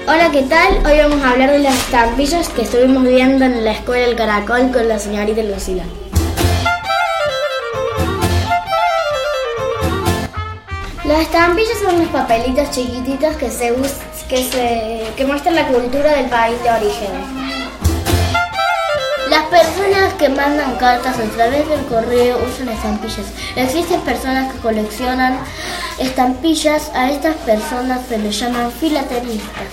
Hola, ¿qué tal? Hoy vamos a hablar de las estampillas que estuvimos viendo en la escuela El Caracol con la señorita Lucila. Las estampillas son unos papelitos chiquititos que muestran la cultura del país de origen. Las personas que mandan cartas a través del correo usan estampillas. Existen personas que coleccionan estampillas. A estas personas se les llaman filatelistas.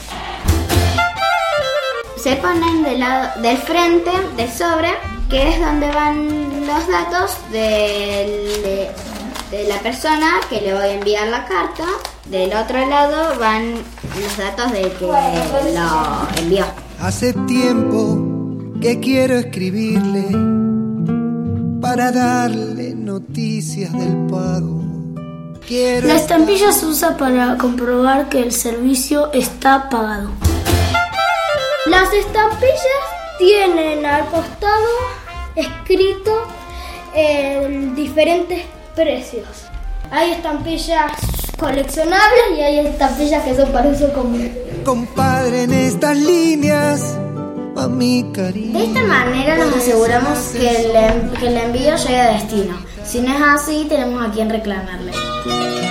Se ponen del frente del sobre, que es donde van los datos de la persona que le voy a enviar la carta. Del otro lado van los datos de que lo envió. Hace tiempo que quiero escribirle para darle noticias del pago. La estampilla se usa para comprobar que el servicio está pagado. Las estampillas tienen al costado escrito diferentes precios. Hay estampillas coleccionables y hay estampillas que son para uso común. Compadre, en estas líneas a mi cariño. De esta manera nos aseguramos que el envío llegue a destino. Si no es así, tenemos a quien reclamarle.